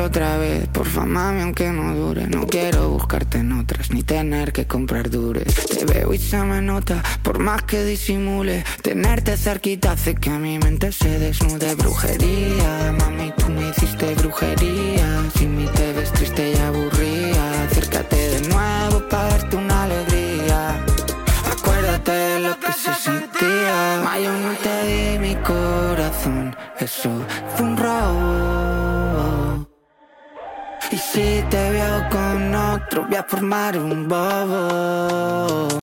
otra vez, porfa mami, aunque no dure. No quiero buscarte en otras, ni tener que comprar dures. Te veo y se me nota, por más que disimule. Tenerte cerquita hace que mi mente se desnude. Brujería, mami, tú me hiciste brujería. Sin mí te ves triste y aburrida. Acércate de nuevo para darte una alegría. Acuérdate de lo que se sentía. Ma, yo no te di mi corazón, eso fue un robo. Y si te veo con otro, voy a formar un bobo.